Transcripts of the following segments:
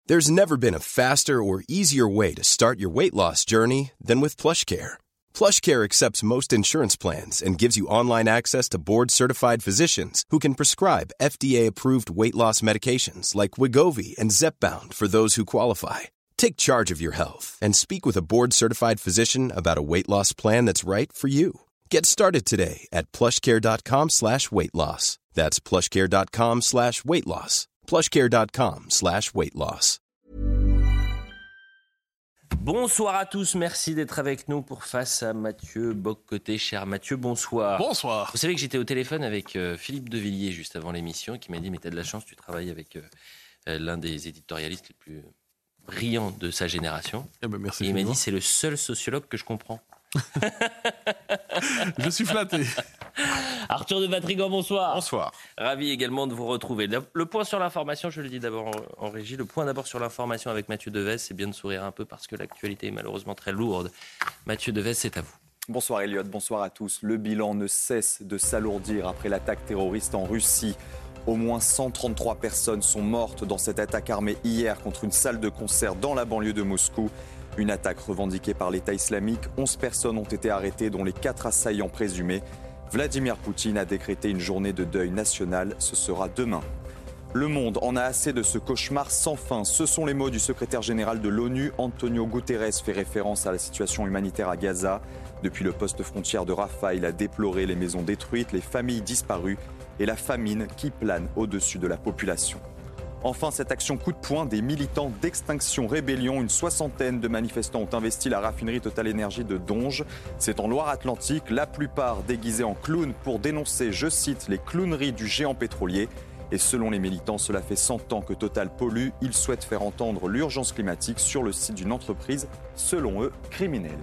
There's never been a faster or easier way to start your weight loss journey than with PlushCare. PlushCare accepts most insurance plans and gives you online access to board-certified physicians who can prescribe FDA-approved weight loss medications like Wegovy and Zepbound for those who qualify. Take charge of your health and speak with a board-certified physician about a weight loss plan that's right for you. Get started today at plushcare.com/weight loss. That's plushcare.com/weight loss. plushcare.com/weight loss. Bonsoir à tous, merci d'être avec nous pour Face à Mathieu Bock-Côté. Cher Mathieu, bonsoir. Bonsoir. Vous savez que j'étais au téléphone avec Philippe Devilliers juste avant l'émission qui m'a dit « mais t'as de la chance, tu travailles avec l'un des éditorialistes les plus brillants de sa génération ». Merci. Et il m'a dit « c'est le seul sociologue que je comprends ». Je suis flatté. Arthur de Vatrigan, bonsoir. Bonsoir. Ravi également de vous retrouver. Le point sur l'information, je le dis d'abord en régie, le point d'abord sur l'information avec Mathieu Devez, c'est bien de sourire un peu parce que l'actualité est malheureusement très lourde. Mathieu Devez, c'est à vous. Bonsoir Elliot, bonsoir à tous. Le bilan ne cesse de s'alourdir après l'attaque terroriste en Russie. Au moins 133 personnes sont mortes dans cette attaque armée hier contre une salle de concert dans la banlieue de Moscou. Une attaque revendiquée par l'État islamique. 11 personnes ont été arrêtées, dont les 4 assaillants présumés. Vladimir Poutine a décrété une journée de deuil national. Ce sera demain. Le monde en a assez de ce cauchemar sans fin. Ce sont les mots du secrétaire général de l'ONU. Antonio Guterres fait référence à la situation humanitaire à Gaza. Depuis le poste frontière de Rafah, il a déploré les maisons détruites, les familles disparues et la famine qui plane au-dessus de la population. Enfin, cette action coup de poing des militants d'Extinction Rébellion. Une soixantaine de manifestants ont investi la raffinerie Total Énergie de Donge. C'est en Loire-Atlantique, la plupart déguisés en clowns pour dénoncer, je cite, les clowneries du géant pétrolier. Et selon les militants, cela fait 100 ans que Total pollue. Ils souhaitent faire entendre l'urgence climatique sur le site d'une entreprise, selon eux, criminelle.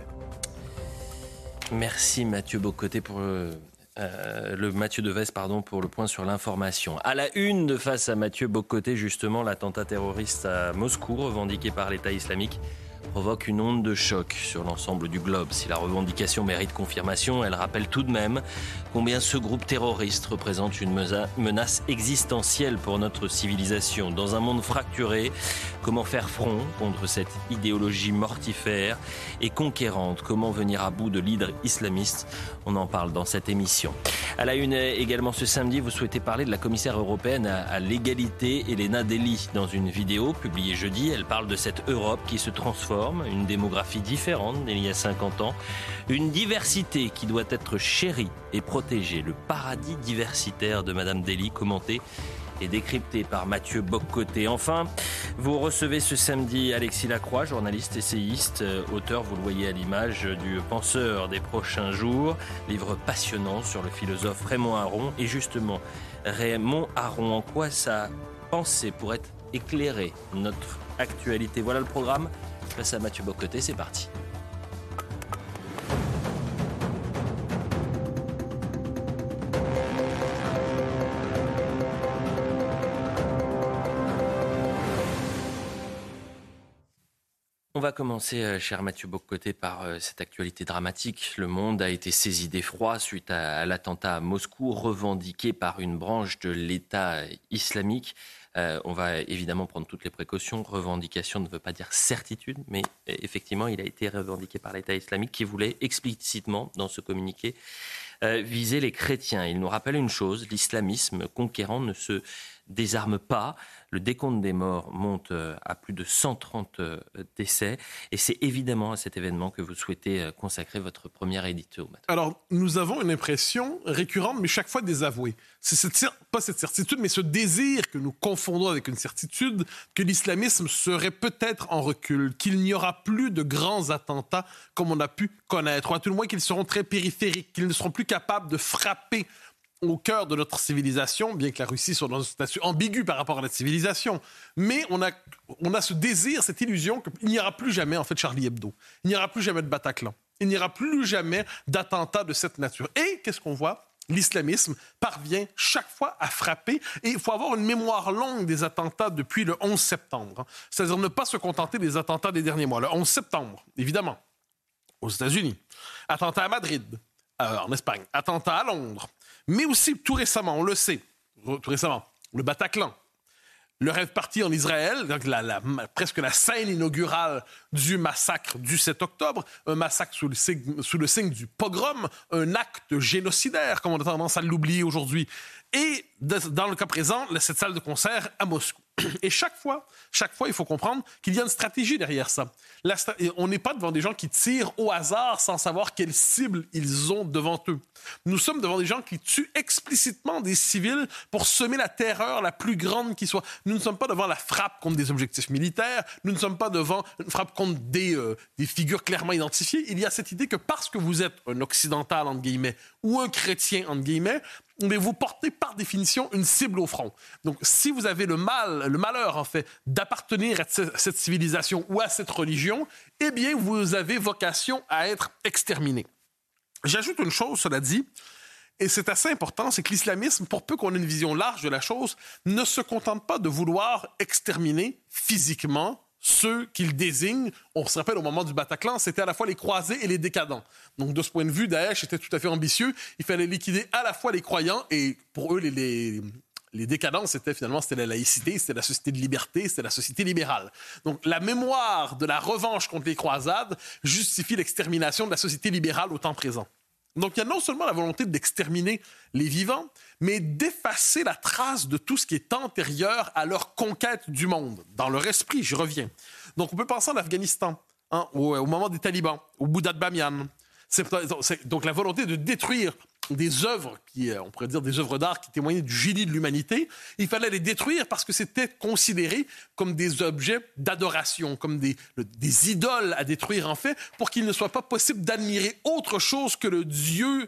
Merci Mathieu Bock-Côté pour Mathieu Devez, pour le point sur l'information. À la une de Face à Mathieu Bock-Côté, justement, l'attentat terroriste à Moscou, revendiqué par l'État islamique, provoque une onde de choc sur l'ensemble du globe. Si la revendication mérite confirmation, elle rappelle tout de même combien ce groupe terroriste représente une menace existentielle pour notre civilisation. Dans un monde fracturé, comment faire front contre cette idéologie mortifère et conquérante? Comment venir à bout de l'hydre islamiste? On en parle dans cette émission. À la une également ce samedi, vous souhaitez parler de la commissaire européenne à l'égalité, Helena Delli. Dans une vidéo publiée jeudi, elle parle de cette Europe qui se transforme, une démographie différente d'il y a 50 ans, une diversité qui doit être chérie et protégée. Le paradis diversitaire de Madame Delli, commenté et décrypté par Mathieu Bock-Côté. Enfin, vous recevez ce samedi Alexis Lacroix, journaliste, essayiste, auteur, vous le voyez à l'image, du Penseur des prochains jours, livre passionnant sur le philosophe Raymond Aron. Et justement, Raymond Aron, en quoi sa pensée pourrait éclairer notre actualité? Voilà le programme. Face à Mathieu Bock-Côté, c'est parti. On va commencer, cher Mathieu Bock-Côté, par cette actualité dramatique. Le monde a été saisi d'effroi suite à l'attentat à Moscou, revendiqué par une branche de l'État islamique. On va évidemment prendre toutes les précautions. Revendication ne veut pas dire certitude, mais effectivement, il a été revendiqué par l'État islamique qui voulait explicitement, dans ce communiqué, viser les chrétiens. Il nous rappelle une chose, l'islamisme conquérant ne se désarme pas. Le décompte des morts monte à plus de 130 décès. Et c'est évidemment à cet événement que vous souhaitez consacrer votre première édito. Alors, nous avons une impression récurrente, mais chaque fois désavouée. C'est pas cette certitude, mais ce désir que nous confondons avec une certitude que l'islamisme serait peut-être en recul, qu'il n'y aura plus de grands attentats comme on a pu connaître, ou à tout le moins qu'ils seront très périphériques, qu'ils ne seront plus capables de frapper au cœur de notre civilisation, bien que la Russie soit dans un statut ambigu par rapport à la civilisation. Mais on a ce désir, cette illusion qu'il n'y aura plus jamais, en fait, Charlie Hebdo. Il n'y aura plus jamais de Bataclan. Il n'y aura plus jamais d'attentats de cette nature. Et qu'est-ce qu'on voit? L'islamisme parvient chaque fois à frapper. Et il faut avoir une mémoire longue des attentats depuis le 11 septembre. C'est-à-dire ne pas se contenter des attentats des derniers mois. Le 11 septembre, évidemment, aux États-Unis. Attentat à Madrid, en Espagne. Attentat à Londres. Mais aussi, tout récemment, on le sait, le Bataclan, le rêve parti en Israël, donc presque la scène inaugurale du massacre du 7 octobre, un massacre sous le signe du pogrom, un acte génocidaire, comme on a tendance à l'oublier aujourd'hui. Et dans le cas présent, cette salle de concert à Moscou. Et chaque fois, il faut comprendre qu'il y a une stratégie derrière ça. On n'est pas devant des gens qui tirent au hasard sans savoir quelle cible ils ont devant eux. Nous sommes devant des gens qui tuent explicitement des civils pour semer la terreur la plus grande qui soit. Nous ne sommes pas devant la frappe contre des objectifs militaires, nous ne sommes pas devant une frappe contre des figures clairement identifiées. Il y a cette idée que parce que vous êtes un occidental, entre guillemets, ou un chrétien, entre guillemets, mais vous portez par définition une cible au front. Donc, si vous avez le malheur, en fait, d'appartenir à cette civilisation ou à cette religion, eh bien, vous avez vocation à être exterminé. J'ajoute une chose, cela dit, et c'est assez important, c'est que l'islamisme, pour peu qu'on ait une vision large de la chose, ne se contente pas de vouloir exterminer physiquement ceux qu'il désigne. On se rappelle, au moment du Bataclan, c'était à la fois les croisés et les décadents. Donc, de ce point de vue, Daesh était tout à fait ambitieux. Il fallait liquider à la fois les croyants et, pour eux, les décadents, c'était la laïcité, c'était la société de liberté, c'était la société libérale. Donc, la mémoire de la revanche contre les croisades justifie l'extermination de la société libérale au temps présent. Donc, il y a non seulement la volonté d'exterminer les vivants, mais d'effacer la trace de tout ce qui est antérieur à leur conquête du monde. Dans leur esprit, j'y reviens. Donc, on peut penser en Afghanistan, au moment des talibans, au Bouddha de Bamiyan. Donc, la volonté de détruire des œuvres, on pourrait dire des œuvres d'art qui témoignaient du génie de l'humanité. Il fallait les détruire parce que c'était considéré comme des objets d'adoration, comme des idoles à détruire, en fait, pour qu'il ne soit pas possible d'admirer autre chose que le Dieu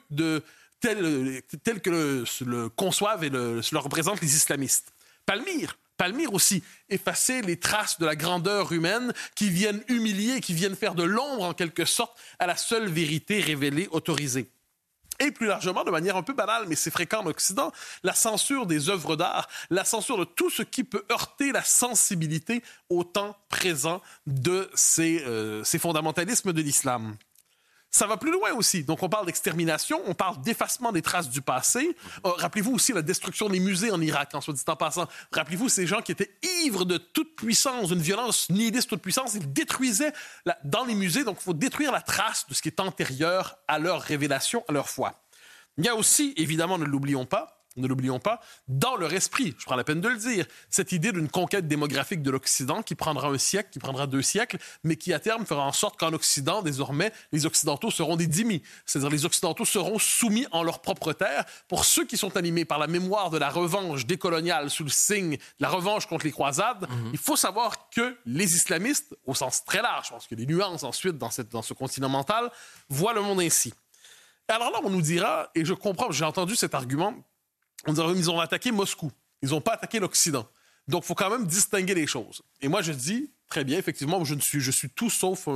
tel que le conçoivent et le représentent les islamistes. Palmyre aussi, effacer les traces de la grandeur humaine qui viennent humilier, qui viennent faire de l'ombre, en quelque sorte, à la seule vérité révélée, autorisée. Et plus largement, de manière un peu banale, mais c'est fréquent en Occident, la censure des œuvres d'art, la censure de tout ce qui peut heurter la sensibilité au temps présent de ces fondamentalismes de l'islam. Ça va plus loin aussi. Donc, on parle d'extermination, on parle d'effacement des traces du passé. Rappelez-vous aussi la destruction des musées en Irak, en soit dit en passant. Rappelez-vous ces gens qui étaient ivres de toute puissance, d'une violence nihiliste toute puissance. Ils détruisaient dans les musées. Donc, il faut détruire la trace de ce qui est antérieur à leur révélation, à leur foi. Il y a aussi, évidemment, ne l'oublions pas, dans leur esprit, je prends la peine de le dire, cette idée d'une conquête démographique de l'Occident qui prendra un siècle, qui prendra 2 siècles, mais qui à terme fera en sorte qu'en Occident, désormais, les Occidentaux seront des dhimmis. C'est-à-dire les Occidentaux seront soumis en leur propre terre. Pour ceux qui sont animés par la mémoire de la revanche décoloniale sous le signe de la revanche contre les croisades, il faut savoir que les islamistes, au sens très large, parce que les nuances ensuite dans ce continent mental, voient le monde ainsi. Alors là, on nous dira, et je comprends, j'ai entendu cet argument, on dirait qu'ils ont attaqué Moscou. Ils n'ont pas attaqué l'Occident. Donc, il faut quand même distinguer les choses. Et moi, je dis, très bien, effectivement, je suis tout sauf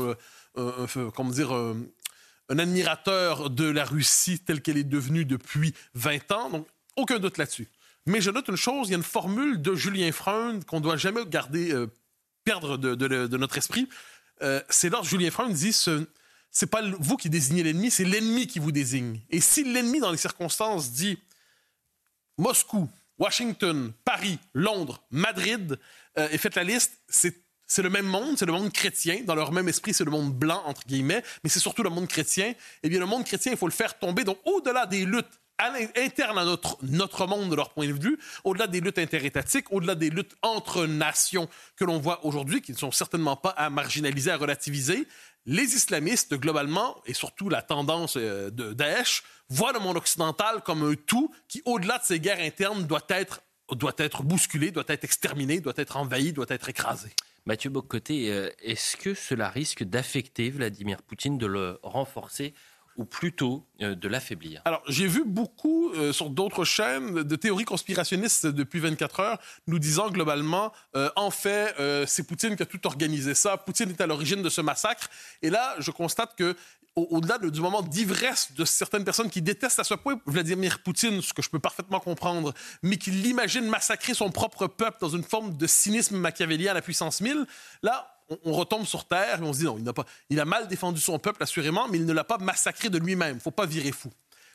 un admirateur de la Russie telle qu'elle est devenue depuis 20 ans. Donc, aucun doute là-dessus. Mais je note une chose, il y a une formule de Julien Freund qu'on ne doit jamais perdre de notre esprit. C'est lorsque Julien Freund dit c'est pas vous qui désignez l'ennemi, c'est l'ennemi qui vous désigne. Et si l'ennemi, dans les circonstances, dit Moscou, Washington, Paris, Londres, Madrid, et faites la liste, c'est le même monde, c'est le monde chrétien. Dans leur même esprit, c'est le monde blanc, entre guillemets, mais c'est surtout le monde chrétien. Eh bien, le monde chrétien, il faut le faire tomber. Donc, au-delà des luttes internes à notre monde de leur point de vue, au-delà des luttes interétatiques, au-delà des luttes entre nations que l'on voit aujourd'hui, qui ne sont certainement pas à marginaliser, à relativiser, les islamistes, globalement, et surtout la tendance de Daesh, voient le monde occidental comme un tout qui, au-delà de ces guerres internes, doit être bousculé, doit être exterminé, doit être envahi, doit être écrasé. Mathieu Bock-Côté, est-ce que cela risque d'affecter Vladimir Poutine, de le renforcer ou plutôt de l'affaiblir? Alors, j'ai vu beaucoup sur d'autres chaînes de théories conspirationnistes depuis 24 heures nous disant globalement, en fait, c'est Poutine qui a tout organisé ça. Poutine est à l'origine de ce massacre. Et là, je constate que au-delà du moment d'ivresse de certaines personnes qui détestent à ce point Vladimir Poutine, ce que je peux parfaitement comprendre, mais qui l'imagine massacrer son propre peuple dans une forme de cynisme machiavélien à la puissance 1000, là, on retombe sur terre et on se dit non, il a mal défendu son peuple, assurément, mais il ne l'a pas massacré de lui-même. Il ne faut pas virer fou.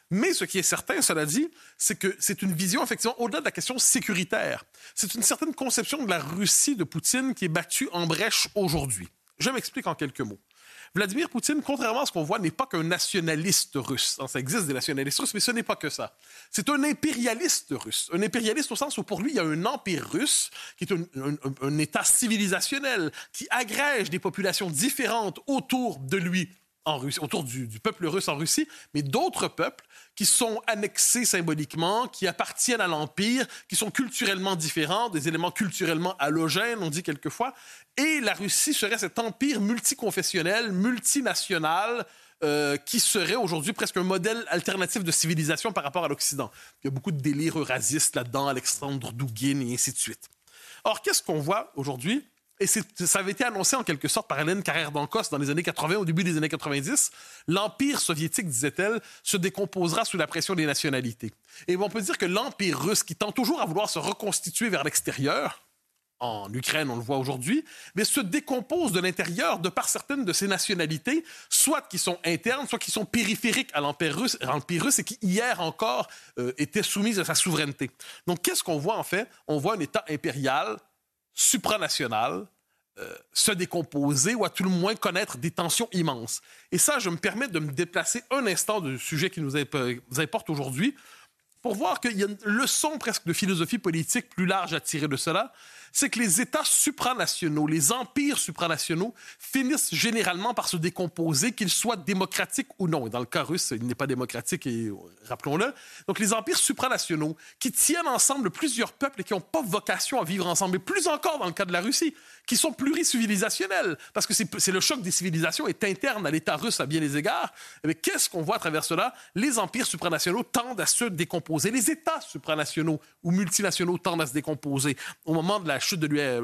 Mais ce qui est certain, cela dit, c'est que c'est une vision, effectivement, au-delà de la question sécuritaire. C'est une certaine conception de la Russie de Poutine qui est battue en brèche aujourd'hui. Je m'explique en quelques mots. Vladimir Poutine, contrairement à ce qu'on voit, n'est pas qu'un nationaliste russe. Ça existe des nationalistes russes, mais ce n'est pas que ça. C'est un impérialiste russe. Un impérialiste au sens où pour lui, il y a un empire russe qui est un État civilisationnel qui agrège des populations différentes autour de lui en Russie, autour du peuple russe en Russie, mais d'autres peuples qui sont annexés symboliquement, qui appartiennent à l'Empire, qui sont culturellement différents, des éléments culturellement halogènes, on dit quelquefois. Et la Russie serait cet empire multiconfessionnel, multinational, qui serait aujourd'hui presque un modèle alternatif de civilisation par rapport à l'Occident. Il y a beaucoup de délires eurasistes là-dedans, Alexandre Douguin et ainsi de suite. Or, qu'est-ce qu'on voit aujourd'hui? Et ça avait été annoncé en quelque sorte par Hélène Carrère d'Ancos dans les années 80, au début des années 90. L'Empire soviétique, disait-elle, se décomposera sous la pression des nationalités. Et on peut dire que l'Empire russe, qui tend toujours à vouloir se reconstituer vers l'extérieur, en Ukraine, on le voit aujourd'hui, mais se décompose de l'intérieur de par certaines de ces nationalités, soit qui sont internes, soit qui sont périphériques à l'Empire russe et qui, hier encore, étaient soumises à sa souveraineté. Donc, qu'est-ce qu'on voit en fait? On voit un État impérial supranational se décomposer ou à tout le moins connaître des tensions immenses. Et ça, je me permets de me déplacer un instant du sujet qui nous importe aujourd'hui pour voir qu'il y a une leçon presque de philosophie politique plus large à tirer de cela, c'est que les États supranationaux, les empires supranationaux finissent généralement par se décomposer, qu'ils soient démocratiques ou non. Et dans le cas russe, il n'est pas démocratique, et rappelons-le. Donc les empires supranationaux qui tiennent ensemble plusieurs peuples et qui n'ont pas vocation à vivre ensemble, et plus encore dans le cas de la Russie, qui sont pluricivilisationnels, parce que c'est le choc des civilisations est interne à l'État russe à bien des égards. Mais qu'est-ce qu'on voit à travers cela? Les empires supranationaux tendent à se décomposer. Les États supranationaux ou multinationaux tendent à se décomposer. Au moment de la chute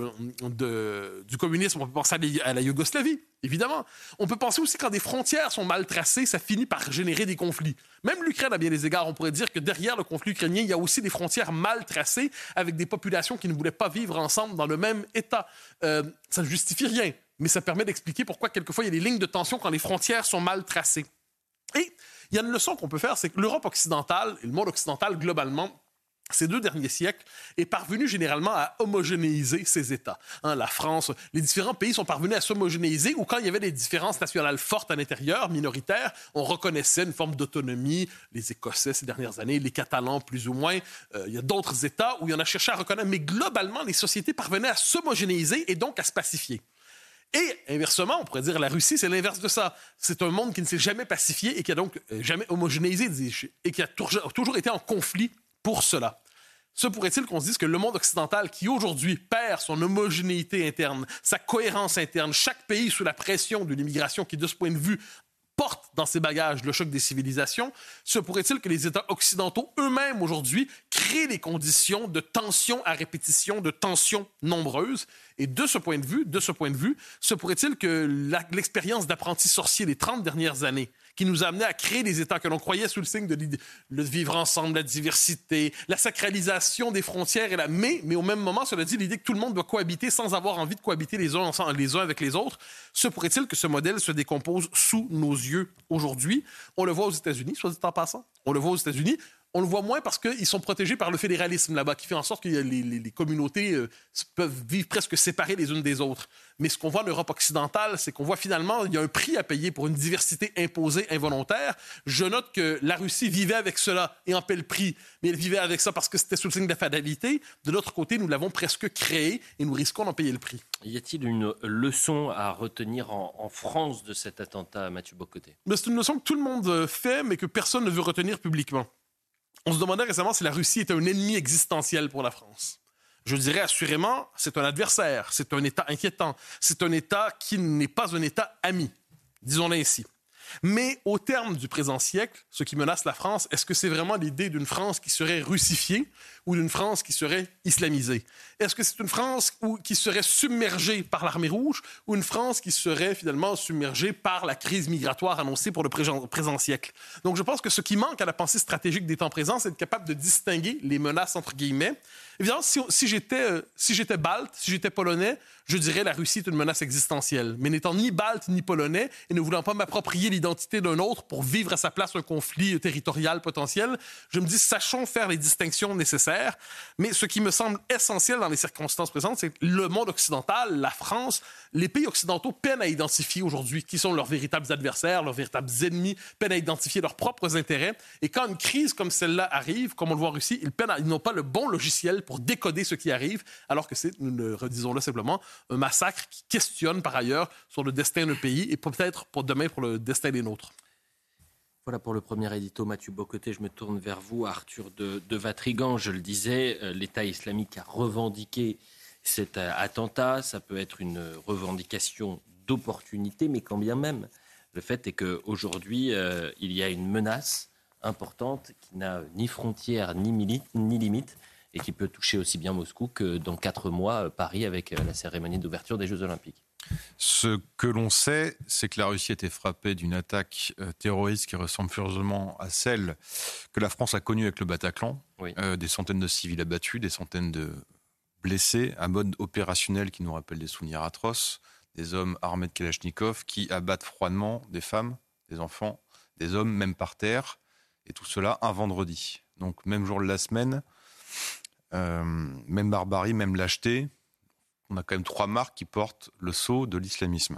du communisme, on peut penser à la Yougoslavie, évidemment. On peut penser aussi que quand des frontières sont mal tracées, ça finit par générer des conflits. Même l'Ukraine, à bien des égards, on pourrait dire que derrière le conflit ukrainien, il y a aussi des frontières mal tracées avec des populations qui ne voulaient pas vivre ensemble dans le même État. Ça ne justifie rien, mais ça permet d'expliquer pourquoi quelquefois il y a des lignes de tension quand les frontières sont mal tracées. Et il y a une leçon qu'on peut faire, c'est que l'Europe occidentale et le monde occidental globalement, ces 2 derniers siècles, est parvenu généralement à homogénéiser ces États. La France, les différents pays sont parvenus à s'homogénéiser, ou quand il y avait des différences nationales fortes à l'intérieur, minoritaires, on reconnaissait une forme d'autonomie. Les Écossais ces dernières années, les Catalans plus ou moins. Il y a d'autres États où il y en a cherché à reconnaître, mais globalement, les sociétés parvenaient à s'homogénéiser et donc à se pacifier. Et inversement, on pourrait dire la Russie, c'est l'inverse de ça. C'est un monde qui ne s'est jamais pacifié et qui a donc jamais homogénéisé et qui a toujours été en conflit pour cela. Se pourrait-il qu'on se dise que le monde occidental, qui aujourd'hui perd son homogénéité interne, sa cohérence interne, chaque pays sous la pression d'une immigration qui, de ce point de vue, porte dans ses bagages le choc des civilisations, se pourrait-il que les États occidentaux eux-mêmes aujourd'hui créent les conditions de tensions à répétition, de tensions nombreuses? Et de ce point de vue, se pourrait-il que l'expérience d'apprenti sorcier des 30 dernières années, qui nous a amené à créer des États que l'on croyait sous le signe de le vivre ensemble, la diversité, la sacralisation des frontières, mais au même moment, cela dit, l'idée que tout le monde doit cohabiter sans avoir envie de cohabiter les uns avec les autres, se pourrait-il que ce modèle se décompose sous nos yeux aujourd'hui? On le voit aux États-Unis, soit dit en passant. On le voit aux États-Unis. On le voit moins parce qu'ils sont protégés par le fédéralisme là-bas, qui fait en sorte que les communautés peuvent vivre presque séparées les unes des autres. Mais ce qu'on voit en Europe occidentale, c'est qu'on voit finalement il y a un prix à payer pour une diversité imposée, involontaire. Je note que la Russie vivait avec cela et en paie le prix, mais elle vivait avec ça parce que c'était sous le signe de la fatalité. De l'autre côté, nous l'avons presque créé et nous risquons d'en payer le prix. Y a-t-il une leçon à retenir en France de cet attentat, Mathieu Bock-Côté? C'est une leçon que tout le monde fait, mais que personne ne veut retenir publiquement. On se demandait récemment si la Russie était un ennemi existentiel pour la France. Je dirais assurément, c'est un adversaire, c'est un État inquiétant, c'est un État qui n'est pas un État ami, disons-le ainsi. Mais au terme du présent siècle, ce qui menace la France, est-ce que c'est vraiment l'idée d'une France qui serait russifiée ou d'une France qui serait islamisée? Est-ce que c'est une France qui serait submergée par l'armée rouge ou une France qui serait finalement submergée par la crise migratoire annoncée pour le présent siècle? Donc je pense que ce qui manque à la pensée stratégique des temps présents, c'est d'être capable de distinguer les menaces entre guillemets. Évidemment, si j'étais balte, si j'étais polonais, je dirais la Russie est une menace existentielle. Mais n'étant ni balte ni polonais et ne voulant pas m'approprier l'identité d'un autre pour vivre à sa place un conflit territorial potentiel, je me dis sachons faire les distinctions nécessaires. Mais ce qui me semble essentiel dans les circonstances présentes, c'est que le monde occidental, la France, les pays occidentaux peinent à identifier aujourd'hui qui sont leurs véritables adversaires, leurs véritables ennemis, peinent à identifier leurs propres intérêts. Et quand une crise comme celle-là arrive, comme on le voit en Russie, ils n'ont pas le bon logiciel pour décoder ce qui arrive, alors que c'est, nous le redisons là simplement, un massacre qui questionne par ailleurs sur le destin d'un pays et peut-être pour demain pour le destin des nôtres. Voilà pour le premier édito. Mathieu Bocoté, je me tourne vers vous. Arthur de Vatrigan, je le disais, l'État islamique a revendiqué cet attentat. Ça peut être une revendication d'opportunité, mais quand bien même, le fait est qu'aujourd'hui, il y a une menace importante qui n'a ni frontières ni limites et qui peut toucher aussi bien Moscou que dans 4 mois Paris avec la cérémonie d'ouverture des Jeux Olympiques. Ce que l'on sait, c'est que la Russie a été frappée d'une attaque terroriste qui ressemble furieusement à celle que la France a connue avec le Bataclan. Oui. Des centaines de civils abattus, des centaines de blessés, un mode opérationnel qui nous rappelle des souvenirs atroces, des hommes armés de Kalachnikov qui abattent froidement des femmes, des enfants, des hommes, même par terre, et tout cela un vendredi. Donc même jour de la semaine, même barbarie, même lâcheté. On a quand même 3 marques qui portent le sceau de l'islamisme.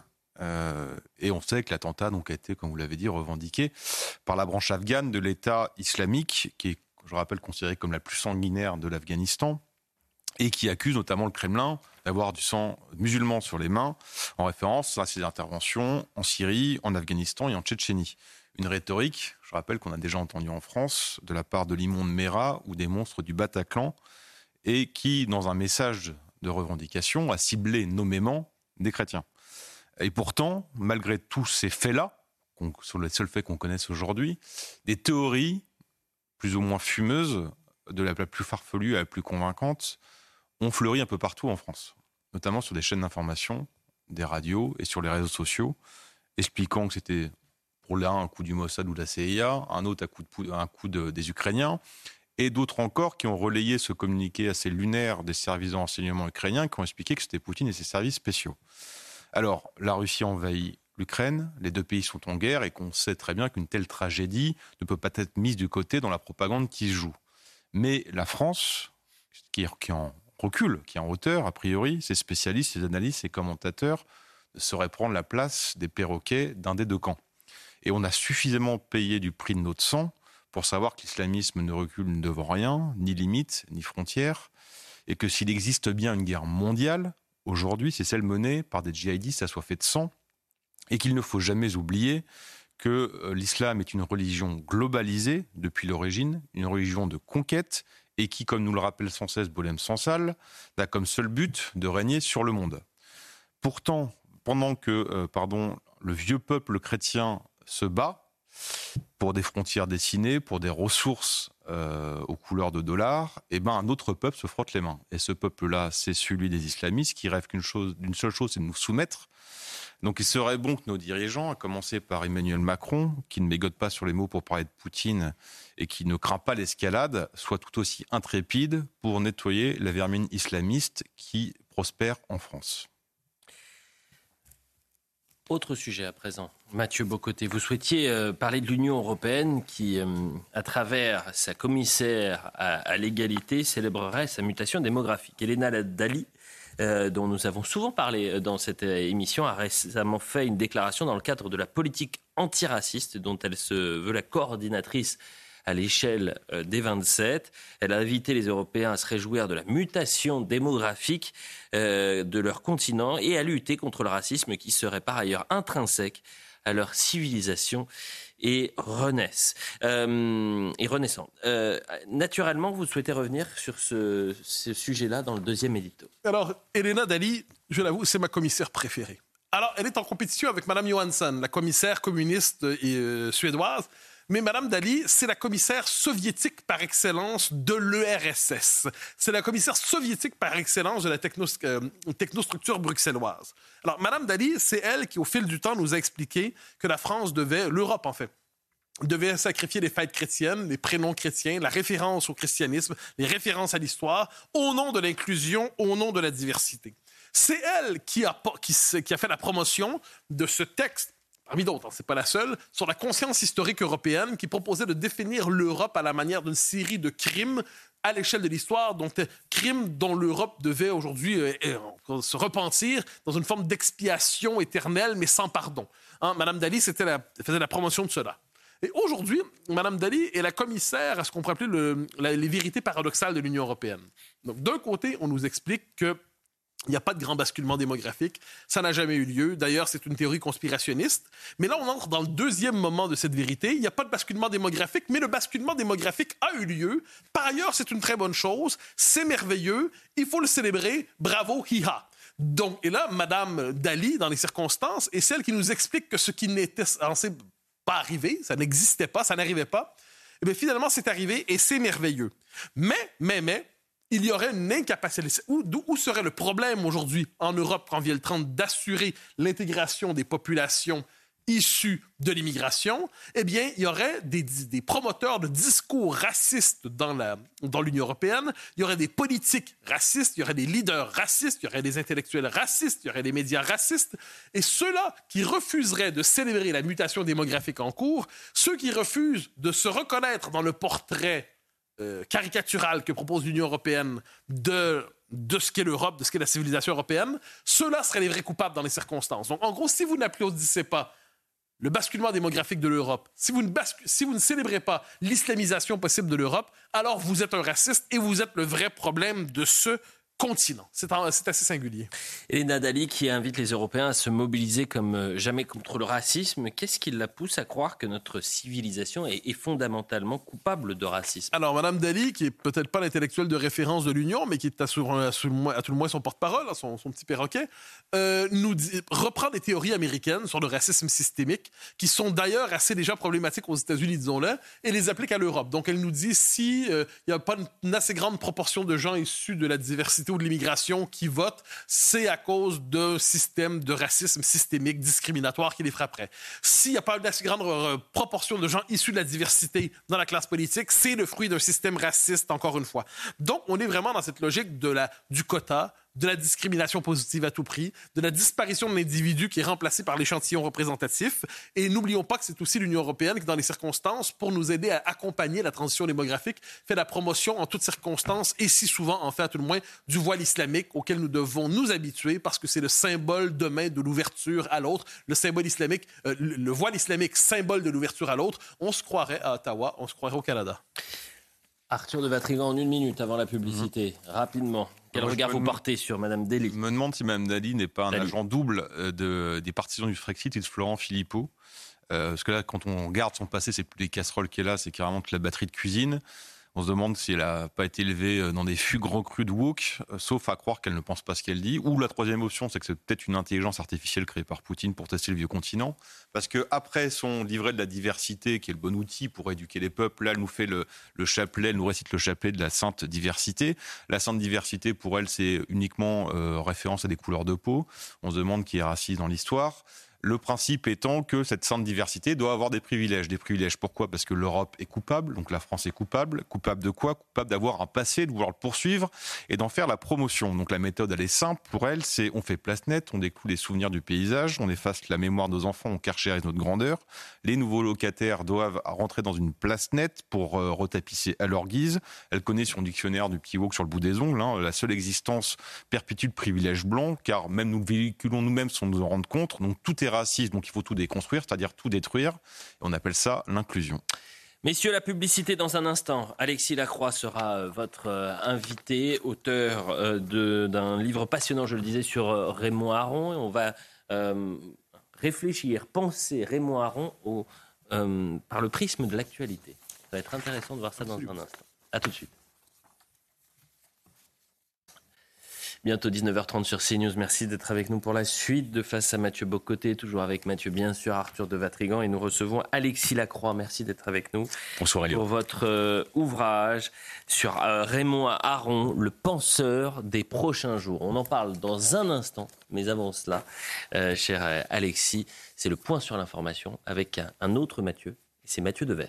Et on sait que l'attentat donc, a été, comme vous l'avez dit, revendiqué par la branche afghane de l'État islamique, qui est, je rappelle, considérée comme la plus sanguinaire de l'Afghanistan, et qui accuse notamment le Kremlin d'avoir du sang musulman sur les mains, en référence à ses interventions en Syrie, en Afghanistan et en Tchétchénie. Une rhétorique, je rappelle qu'on a déjà entendu en France, de la part de l'immonde Mera ou des monstres du Bataclan, et qui, dans un message de revendication, a ciblé nommément des chrétiens. Et pourtant, malgré tous ces faits-là, sur les seuls faits qu'on connaisse aujourd'hui, des théories plus ou moins fumeuses, de la plus farfelue à la plus convaincante, ont fleuri un peu partout en France, notamment sur des chaînes d'information, des radios et sur les réseaux sociaux, expliquant que c'était pour l'un un coup du Mossad ou de la CIA, un autre un coup des Ukrainiens, et d'autres encore qui ont relayé ce communiqué assez lunaire des services de renseignement ukrainiens qui ont expliqué que c'était Poutine et ses services spéciaux. Alors, la Russie envahit l'Ukraine, les 2 pays sont en guerre et qu'on sait très bien qu'une telle tragédie ne peut pas être mise de côté dans la propagande qui se joue. Mais la France, qui est en recul, qui est en hauteur, a priori, ses spécialistes, ses analystes, ses commentateurs sauraient prendre la place des perroquets d'un des 2 camps. Et on a suffisamment payé du prix de notre sang pour savoir que l'islamisme ne recule devant rien, ni limite, ni frontières, et que s'il existe bien une guerre mondiale, aujourd'hui, c'est celle menée par des djihadistes assoiffés de sang, et qu'il ne faut jamais oublier que l'islam est une religion globalisée depuis l'origine, une religion de conquête, et qui, comme nous le rappelle sans cesse Boualem Sansal, n'a comme seul but de régner sur le monde. Pourtant, pendant que le vieux peuple chrétien se bat pour des frontières dessinées, pour des ressources aux couleurs de dollars, un autre peuple se frotte les mains. Et ce peuple-là, c'est celui des islamistes qui rêvent d'une seule chose, c'est de nous soumettre. Donc il serait bon que nos dirigeants, à commencer par Emmanuel Macron, qui ne mégote pas sur les mots pour parler de Poutine et qui ne craint pas l'escalade, soient tout aussi intrépides pour nettoyer la vermine islamiste qui prospère en France. Autre sujet à présent. Mathieu Bocoté, vous souhaitiez parler de l'Union européenne qui, à travers sa commissaire à l'égalité, célébrerait sa mutation démographique. Helena Dalli, dont nous avons souvent parlé dans cette émission, a récemment fait une déclaration dans le cadre de la politique antiraciste dont elle se veut la coordinatrice à l'échelle des 27. Elle a invité les Européens à se réjouir de la mutation démographique de leur continent et à lutter contre le racisme qui serait par ailleurs intrinsèque à leur civilisation et renaissant. Naturellement, vous souhaitez revenir sur ce sujet-là dans le 2e édito. Alors, Helena Dalli, je l'avoue, c'est ma commissaire préférée. Alors, elle est en compétition avec Mme Johansson, la commissaire communiste suédoise. Mais Mme Dalli, c'est la commissaire soviétique par excellence de l'ERSS. C'est la commissaire soviétique par excellence de la technostructure bruxelloise. Alors, Mme Dalli, c'est elle qui, au fil du temps, nous a expliqué que la France devait, l'Europe en fait, devait sacrifier les fêtes chrétiennes, les prénoms chrétiens, la référence au christianisme, les références à l'histoire, au nom de l'inclusion, au nom de la diversité. C'est elle qui a fait la promotion de ce texte, parmi d'autres, c'est pas la seule, sur la conscience historique européenne qui proposait de définir l'Europe à la manière d'une série de crimes à l'échelle de l'histoire, crimes dont l'Europe devait aujourd'hui se repentir dans une forme d'expiation éternelle, mais sans pardon. Madame Dalli faisait la promotion de cela. Et aujourd'hui, Mme Dalli est la commissaire à ce qu'on pourrait appeler les vérités paradoxales de l'Union européenne. Donc, d'un côté, on nous explique qu'il n'y a pas de grand basculement démographique. Ça n'a jamais eu lieu. D'ailleurs, c'est une théorie conspirationniste. Mais là, on entre dans le deuxième moment de cette vérité. Il n'y a pas de basculement démographique, mais le basculement démographique a eu lieu. Par ailleurs, c'est une très bonne chose. C'est merveilleux. Il faut le célébrer. Bravo, hi-ha. Donc, et là, Mme Dalli, dans les circonstances, est celle qui nous explique que ce qui n'était censé pas arrivé, ça n'existait pas, ça n'arrivait pas, et bien finalement, c'est arrivé et c'est merveilleux. Mais, il y aurait une incapacité. Où serait le problème aujourd'hui en Europe quand vient le temps d'assurer l'intégration des populations issues de l'immigration? Eh bien, il y aurait des promoteurs de discours racistes dans l'Union européenne, il y aurait des politiques racistes, il y aurait des leaders racistes, il y aurait des intellectuels racistes, il y aurait des médias racistes, et ceux-là qui refuseraient de célébrer la mutation démographique en cours, ceux qui refusent de se reconnaître dans le portrait caricatural que propose l'Union européenne de ce qu'est l'Europe, de ce qu'est la civilisation européenne, ceux-là seraient les vrais coupables dans les circonstances. Donc, en gros, si vous n'applaudissez pas le basculement démographique de l'Europe, si vous ne célébrez pas l'islamisation possible de l'Europe, alors vous êtes un raciste et vous êtes le vrai problème de ce continent. C'est assez singulier. Elena Dalli qui invite les Européens à se mobiliser comme jamais contre le racisme. Qu'est-ce qui la pousse à croire que notre civilisation est fondamentalement coupable de racisme? Alors, Mme Dalli, qui est peut-être pas l'intellectuelle de référence de l'Union, mais qui est à tout le moins son porte-parole, son petit perroquet, reprend des théories américaines sur le racisme systémique, qui sont d'ailleurs assez déjà problématiques aux États-Unis, disons-le, et les applique à l'Europe. Donc, elle nous dit si il n'y a pas une assez grande proportion de gens issus de la diversité ou de l'immigration qui votent, c'est à cause d'un système de racisme systémique, discriminatoire qui les frapperait. S'il n'y a pas une assez grande proportion de gens issus de la diversité dans la classe politique, c'est le fruit d'un système raciste, encore une fois. Donc, on est vraiment dans cette logique du quota, de la discrimination positive à tout prix, de la disparition de l'individu qui est remplacé par l'échantillon représentatif. Et n'oublions pas que c'est aussi l'Union européenne qui, dans les circonstances, pour nous aider à accompagner la transition démographique, fait la promotion en toutes circonstances et si souvent, en fait, à tout le moins, du voile islamique auquel nous devons nous habituer parce que c'est le symbole demain de l'ouverture à l'autre. Le symbole islamique, le voile islamique, symbole de l'ouverture à l'autre. On se croirait à Ottawa, on se croirait au Canada. Arthur de Vatrigan, en 1 minute avant la publicité, rapidement. Quel regard vous portez sur Mme Dalli? Je me demande si Mme Dalli n'est pas un agent double des partisans du Frexit et de Florent Philippot. Parce que là, quand on regarde son passé, c'est plus les casseroles qu'elle a, c'est carrément toute la batterie de cuisine. On se demande si elle n'a pas été élevée dans des fugues recrues de woke, sauf à croire qu'elle ne pense pas ce qu'elle dit. Ou la troisième option, c'est que c'est peut-être une intelligence artificielle créée par Poutine pour tester le vieux continent. Parce qu'après son livret de la diversité, qui est le bon outil pour éduquer les peuples, là, elle nous fait le chapelet, elle nous récite le chapelet de la sainte diversité. La sainte diversité, pour elle, c'est uniquement référence à des couleurs de peau. On se demande qui est raciste dans l'histoire. Le principe étant que cette sainte diversité doit avoir des privilèges. Des privilèges, pourquoi ? Parce que l'Europe est coupable, donc la France est coupable. Coupable de quoi ? Coupable d'avoir un passé, de vouloir le poursuivre et d'en faire la promotion. Donc la méthode, elle est simple. Pour elle, c'est on fait place nette, on décloue les souvenirs du paysage, on efface la mémoire de nos enfants, on caractérise notre grandeur. Les nouveaux locataires doivent rentrer dans une place nette pour retapisser à leur guise. Elle connaît son dictionnaire du petit woke sur le bout des ongles. La seule existence perpétue de privilèges blancs, car même nous le véhiculons nous-mêmes sans nous en rendre compte. Donc tout est raciste, donc il faut tout déconstruire, c'est-à-dire tout détruire. On appelle ça l'inclusion. Messieurs, la publicité dans un instant. Alexis Lacroix sera votre invité, auteur d'un livre passionnant, je le disais, sur Raymond Aron. Et on va réfléchir, penser Raymond Aron par le prisme de l'actualité. Ça va être intéressant de voir ça dans un instant. À tout de suite. Bientôt 19h30 sur CNews. Merci d'être avec nous pour la suite de Face à Mathieu Bocoté. Toujours avec Mathieu, bien sûr, Arthur de Vatrigan. Et nous recevons Alexis Lacroix. Merci d'être avec nous. Bonsoir, Elio. Pour votre ouvrage sur Raymond Aron, le penseur des prochains jours. On en parle dans un instant. Mais avant cela, cher Alexis, c'est le point sur l'information avec un autre Mathieu c'est Mathieu Devez.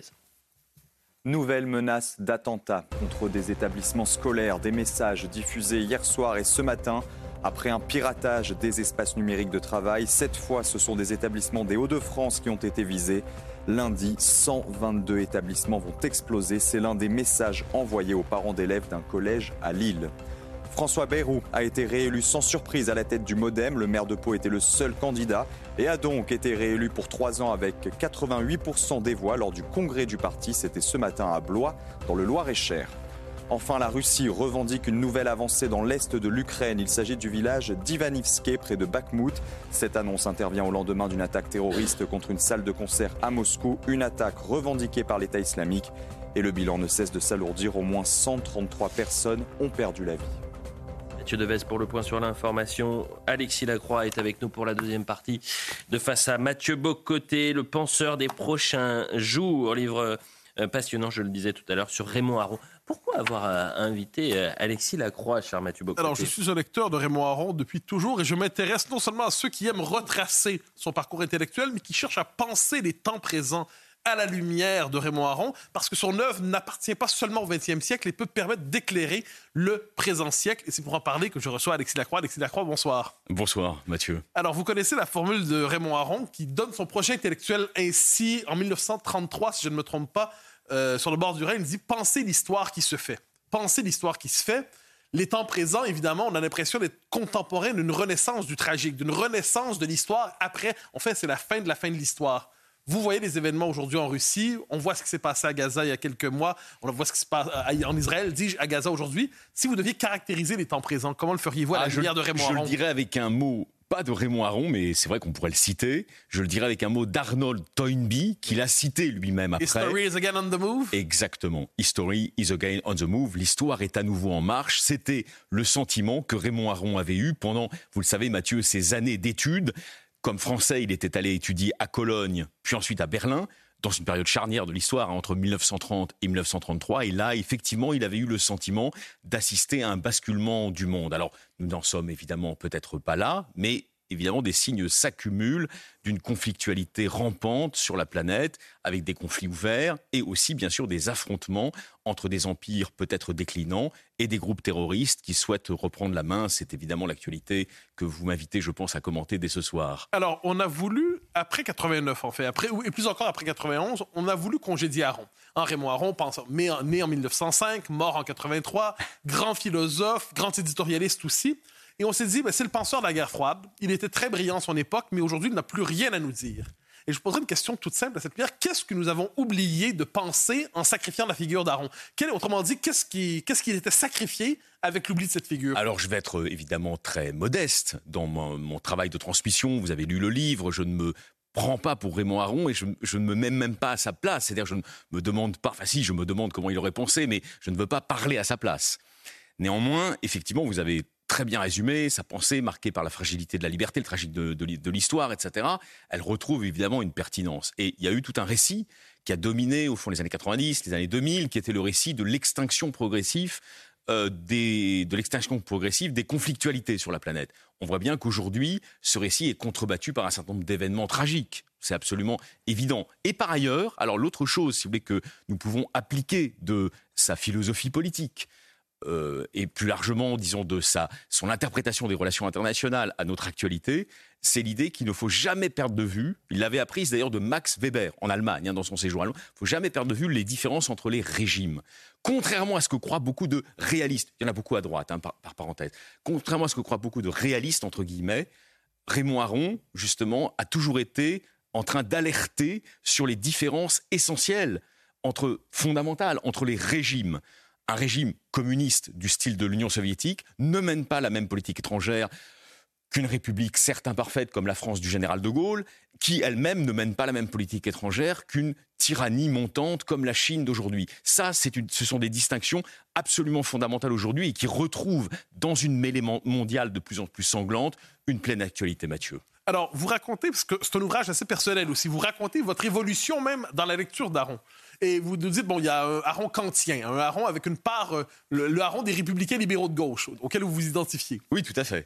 Nouvelle menace d'attentat contre des établissements scolaires. Des messages diffusés hier soir et ce matin après un piratage des espaces numériques de travail. Cette fois, ce sont des établissements des Hauts-de-France qui ont été visés. Lundi, 122 établissements vont exploser. C'est l'un des messages envoyés aux parents d'élèves d'un collège à Lille. François Bayrou a été réélu sans surprise à la tête du MoDem. Le maire de Pau était le seul candidat et a donc été réélu pour 3 ans avec 88% des voix lors du congrès du parti. C'était ce matin à Blois, dans le Loir-et-Cher. Enfin, la Russie revendique une nouvelle avancée dans l'est de l'Ukraine. Il s'agit du village d'Ivanivske, près de Bakhmout. Cette annonce intervient au lendemain d'une attaque terroriste contre une salle de concert à Moscou. Une attaque revendiquée par l'État islamique. Et le bilan ne cesse de s'alourdir. Au moins 133 personnes ont perdu la vie. Mathieu Devez pour le point sur l'information. Alexis Lacroix est avec nous pour la deuxième partie de Face à Mathieu Bock-Côté, le penseur des prochains jours. Livre passionnant, je le disais tout à l'heure, sur Raymond Aron. Pourquoi avoir invité Alexis Lacroix, cher Mathieu Bock-Côté ? Alors, je suis un lecteur de Raymond Aron depuis toujours et je m'intéresse non seulement à ceux qui aiment retracer son parcours intellectuel, mais qui cherchent à penser les temps présents à la lumière de Raymond Aron, parce que son œuvre n'appartient pas seulement au XXe siècle et peut permettre d'éclairer le présent siècle. Et c'est pour en parler que je reçois Alexis Lacroix. Alexis Lacroix, bonsoir. Bonsoir, Mathieu. Alors, vous connaissez la formule de Raymond Aron qui donne son projet intellectuel ainsi, en 1933, si je ne me trompe pas, sur le bord du Rhin, il dit « Pensez l'histoire qui se fait ». Pensez l'histoire qui se fait. Les temps présents, évidemment, on a l'impression d'être contemporain d'une renaissance du tragique, d'une renaissance de l'histoire. Après, en fait, c'est la fin de l'histoire. Vous voyez les événements aujourd'hui en Russie, on voit ce qui s'est passé à Gaza il y a quelques mois, on voit ce qui se passe en Israël, dis-je, à Gaza aujourd'hui. Si vous deviez caractériser les temps présents, comment le feriez-vous à la lumière de Raymond Aron ? Je le dirais avec un mot, pas de Raymond Aron, mais c'est vrai qu'on pourrait le citer. Je le dirais avec un mot d'Arnold Toynbee, qu'il a cité lui-même après. History is again on the move. Exactement. History is again on the move. L'histoire est à nouveau en marche. C'était le sentiment que Raymond Aron avait eu pendant, vous le savez Mathieu, ces années d'études. Comme Français, il était allé étudier à Cologne, puis ensuite à Berlin, dans une période charnière de l'histoire, entre 1930 et 1933. Et là, effectivement, il avait eu le sentiment d'assister à un basculement du monde. Alors, nous n'en sommes évidemment peut-être pas là, mais évidemment, des signes s'accumulent d'une conflictualité rampante sur la planète, avec des conflits ouverts et aussi, bien sûr, des affrontements entre des empires peut-être déclinants et des groupes terroristes qui souhaitent reprendre la main. C'est évidemment l'actualité que vous m'invitez, je pense, à commenter dès ce soir. Alors, on a voulu, après 89 en fait, et plus encore après 91, on a voulu congédier Aron. Raymond Aron, né en 1905, mort en 83, grand philosophe, grand éditorialiste aussi. Et on s'est dit, c'est le penseur de la guerre froide. Il était très brillant à son époque, mais aujourd'hui, il n'a plus rien à nous dire. Et je poserai une question toute simple à cette pierre. Qu'est-ce que nous avons oublié de penser en sacrifiant la figure d'Aron ? Autrement dit, qu'est-ce qui était sacrifié avec l'oubli de cette figure ? Alors, je vais être évidemment très modeste dans mon travail de transmission. Vous avez lu le livre, je ne me prends pas pour Raymond Aron et je ne me mets même pas à sa place. C'est-à-dire, je ne me demande pas, enfin si, je me demande comment il aurait pensé, mais je ne veux pas parler à sa place. Néanmoins, effectivement, vous avez très bien résumé, sa pensée marquée par la fragilité de la liberté, le tragique de l'histoire, etc. Elle retrouve évidemment une pertinence. Et il y a eu tout un récit qui a dominé au fond les années 90, les années 2000, qui était le récit de l'extinction progressive des conflictualités sur la planète. On voit bien qu'aujourd'hui, ce récit est contrebattu par un certain nombre d'événements tragiques. C'est absolument évident. Et par ailleurs, alors l'autre chose, si vous voulez, que nous pouvons appliquer de sa philosophie politique, et plus largement, disons, de son interprétation des relations internationales à notre actualité, c'est l'idée qu'il ne faut jamais perdre de vue, il l'avait apprise d'ailleurs de Max Weber en Allemagne, dans son séjour à Londres, il ne faut jamais perdre de vue les différences entre les régimes. Contrairement à ce que croient beaucoup de réalistes, il y en a beaucoup à droite, par parenthèse, contrairement à ce que croient beaucoup de réalistes, entre guillemets, Raymond Aron, justement, a toujours été en train d'alerter sur les différences essentielles, fondamentales, entre les régimes. Un régime communiste du style de l'Union soviétique ne mène pas la même politique étrangère qu'une république certes imparfaite comme la France du général de Gaulle, qui elle-même ne mène pas la même politique étrangère qu'une tyrannie montante comme la Chine d'aujourd'hui. Ça, ce sont des distinctions absolument fondamentales aujourd'hui et qui retrouvent dans une mêlée mondiale de plus en plus sanglante une pleine actualité, Mathieu. Alors, vous racontez, parce que c'est un ouvrage assez personnel aussi, vous racontez votre évolution même dans la lecture d'Aron. Et vous nous dites, il y a un Aron kantien, un Aron avec une part, le Aron des républicains libéraux de gauche, auquel vous vous identifiez. Oui, tout à fait. Et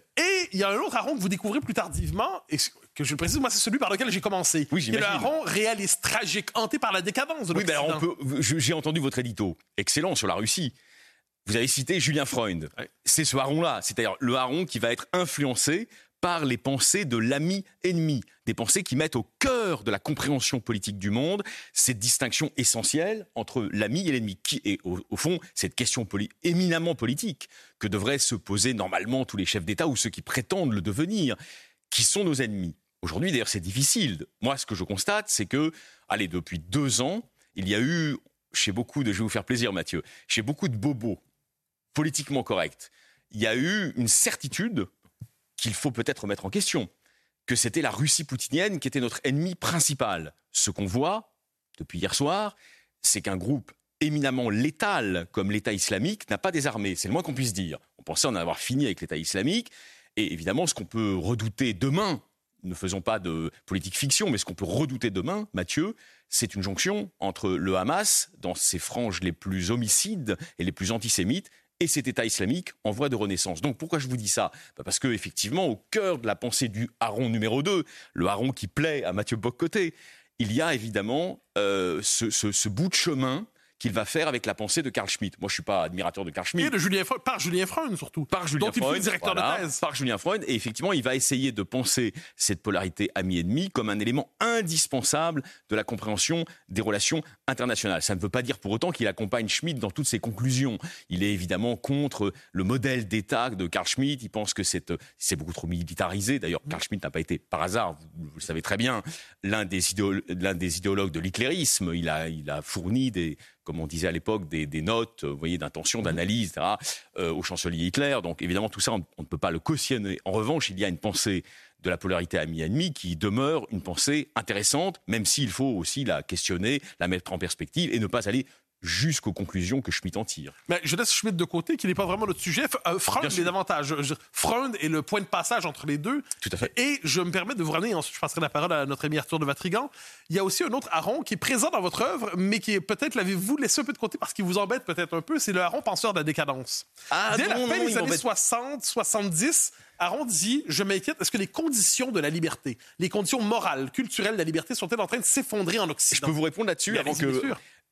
il y a un autre Aron que vous découvrez plus tardivement, et que je le précise, moi, c'est celui par lequel j'ai commencé. Oui, qui est le Aron réaliste, tragique, hanté par la décadence de l'Occident. J'ai entendu votre édito, excellent, sur la Russie. Vous avez cité Julien Freund. Ouais. C'est ce Aron-là, c'est-à-dire le Aron qui va être influencé par les pensées de l'ami-ennemi, des pensées qui mettent au cœur de la compréhension politique du monde cette distinction essentielle entre l'ami et l'ennemi, qui est au fond cette question éminemment politique que devraient se poser normalement tous les chefs d'État ou ceux qui prétendent le devenir, qui sont nos ennemis. Aujourd'hui, d'ailleurs, c'est difficile. Moi, ce que je constate, c'est que, depuis 2 ans, il y a eu, je vais vous faire plaisir, Mathieu, chez beaucoup de bobos politiquement corrects, il y a eu une certitude qu'il faut peut-être remettre en question, que c'était la Russie poutinienne qui était notre ennemi principal. Ce qu'on voit, depuis hier soir, c'est qu'un groupe éminemment létal, comme l'État islamique, n'a pas désarmé. C'est le moins qu'on puisse dire. On pensait en avoir fini avec l'État islamique, et évidemment, ce qu'on peut redouter demain, ne faisons pas de politique fiction, mais ce qu'on peut redouter demain, Mathieu, c'est une jonction entre le Hamas, dans ses franges les plus homicides et les plus antisémites, et cet État islamique en voie de renaissance. Donc pourquoi je vous dis ça ? Parce qu'effectivement, au cœur de la pensée du Aron numéro 2, le Aron qui plaît à Mathieu Bock-Côté, il y a évidemment ce bout de chemin qu'il va faire avec la pensée de Carl Schmitt. Moi, je ne suis pas admirateur de Carl Schmitt. Et par Julien Freund, surtout. Par Julien Freund, dont il fut directeur de thèse. Par Julien Freund. Et effectivement, il va essayer de penser cette polarité ami-ennemi comme un élément indispensable de la compréhension des relations internationales. Ça ne veut pas dire pour autant qu'il accompagne Schmitt dans toutes ses conclusions. Il est évidemment contre le modèle d'État de Carl Schmitt. Il pense que c'est beaucoup trop militarisé. D'ailleurs, Carl Schmitt n'a pas été, par hasard, vous le savez très bien, l'un des idéologues de l'hitlérisme. Il a fourni comme on disait à l'époque, des notes, vous voyez, d'intention, d'analyse, etc., au chancelier Hitler. Donc évidemment, tout ça, on ne peut pas le cautionner. En revanche, il y a une pensée de la polarité ami-ennemi qui demeure une pensée intéressante, même s'il faut aussi la questionner, la mettre en perspective et ne pas aller jusqu'aux conclusions que Schmitt en tire. Mais je laisse Schmitt de côté, qui n'est pas vraiment notre sujet. Freund est davantage. Freund est le point de passage entre les deux. Tout à fait. Et je me permets de vous ramener, ensuite je passerai la parole à notre ami Arthur de Vatrigan. Il y a aussi un autre Aron qui est présent dans votre œuvre, mais qui est peut-être, l'avez-vous laissé un peu de côté parce qu'il vous embête peut-être un peu, c'est le Aron penseur de la décadence. Dès la fin des années 60, 70, Aron dit « Je m'inquiète, est-ce que les conditions de la liberté, les conditions morales, culturelles de la liberté sont-elles en train de s'effondrer en Occident ?» Je peux vous répondre là-dessus avant que...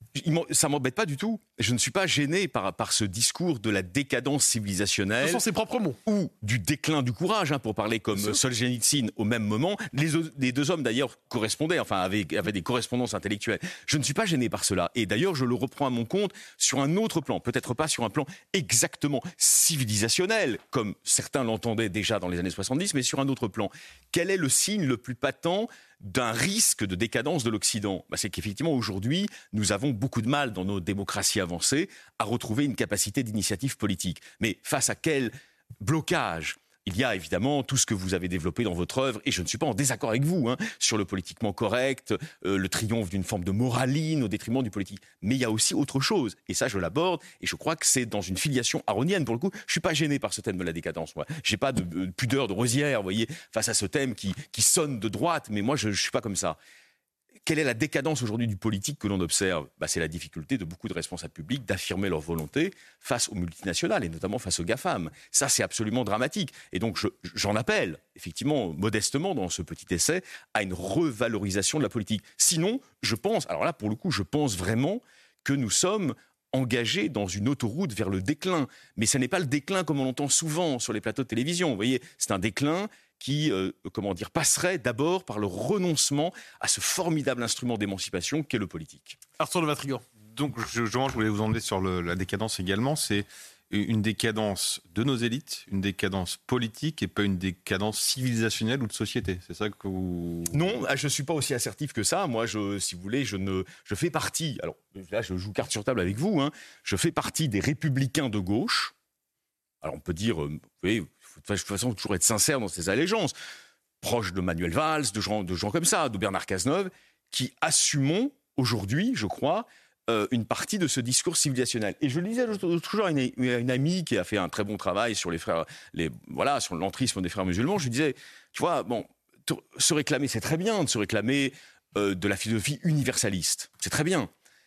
Ça m'embête pas du tout. Je ne suis pas gêné par ce discours de la décadence civilisationnelle. Ce sont ses propres mots. Ou du déclin du courage, pour parler comme Solzhenitsyn au même moment. Les deux hommes d'ailleurs correspondaient, avaient des correspondances intellectuelles. Je ne suis pas gêné par cela. Et d'ailleurs, je le reprends à mon compte sur un autre plan. Peut-être pas sur un plan exactement civilisationnel, comme certains l'entendaient déjà dans les années 70, mais sur un autre plan. Quel est le signe le plus patent d'un risque de décadence de l'Occident ? C'est qu'effectivement, aujourd'hui, nous avons beaucoup de mal dans nos démocraties avancées à retrouver une capacité d'initiative politique. Mais face à quel blocage ? Il y a évidemment tout ce que vous avez développé dans votre œuvre, et je ne suis pas en désaccord avec vous, sur le politiquement correct, le triomphe d'une forme de moraline au détriment du politique. Mais il y a aussi autre chose, et ça je l'aborde, et je crois que c'est dans une filiation aronienne. Pour le coup, je ne suis pas gêné par ce thème de la décadence. Je n'ai pas de pudeur de rosière, vous voyez, face à ce thème qui sonne de droite, mais moi je ne suis pas comme ça. Quelle est la décadence aujourd'hui du politique que l'on observe ? C'est la difficulté de beaucoup de responsables publics d'affirmer leur volonté face aux multinationales et notamment face aux GAFAM. Ça, c'est absolument dramatique. Et donc, j'en appelle, effectivement, modestement, dans ce petit essai, à une revalorisation de la politique. Sinon, je pense vraiment que nous sommes engagés dans une autoroute vers le déclin. Mais ce n'est pas le déclin comme on l'entend souvent sur les plateaux de télévision. Vous voyez, c'est un déclin qui passerait d'abord par le renoncement à ce formidable instrument d'émancipation qu'est le politique. Arthur de Vatrigan. Donc, je voulais vous emmener sur la décadence également. C'est une décadence de nos élites, une décadence politique et pas une décadence civilisationnelle ou de société. C'est ça que vous... Non, je ne suis pas aussi assertif que ça. Moi, si vous voulez, je fais partie... Alors là, je joue carte sur table avec vous. Je fais partie des républicains de gauche. Alors on peut dire, vous voyez, de toute façon, toujours être sincère dans ses allégeances, proche de Manuel Valls, de gens comme ça, de Bernard Cazeneuve, qui assumons aujourd'hui, je crois, une partie de ce discours civilisationnel. Et je le disais toujours à une amie qui a fait un très bon travail sur sur l'entrisme des frères musulmans. Je lui disais, tu vois, se réclamer, c'est très bien de se réclamer de la philosophie universaliste, c'est très bien.